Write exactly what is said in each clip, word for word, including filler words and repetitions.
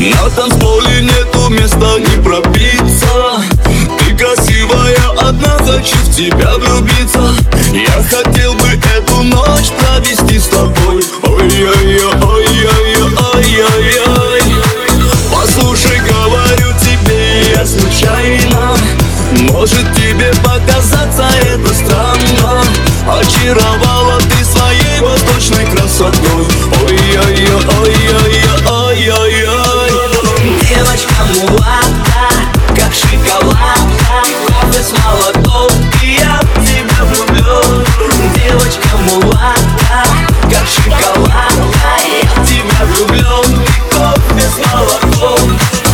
На танцполе нету места не пробиться. Ты красивая, одна, хочу в тебя влюбиться. Я хотел бы эту ночь провести с тобой. Ой-ой-ой-ой-ой-ой-ой. Послушай, говорю тебе я случайно. Может тебе показаться это странно. Очаровала ты своей восточной красотой. Ой-ой-ой-ой-ой-ой-ой. Девочка мулата, как шоколадка, кофе с молоком, и я в тебя влюблен. Девочка мулата, как шоколадка, я в тебя влюблен. И кофе с молоком.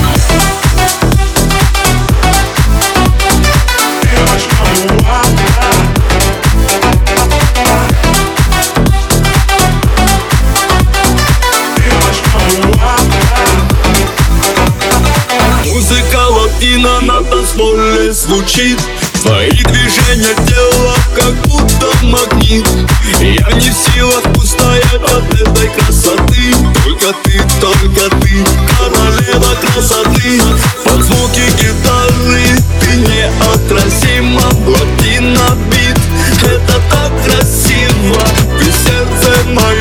Девочка мулата. Музыка латина на танцполе звучит. Твои движения тела как будто магнит. Я не в силах устоять от этой красоты. Только ты, только ты, королева красоты. Под звуки гитары ты неотразима. Плотина бит, это так красиво. Ты сердце мое.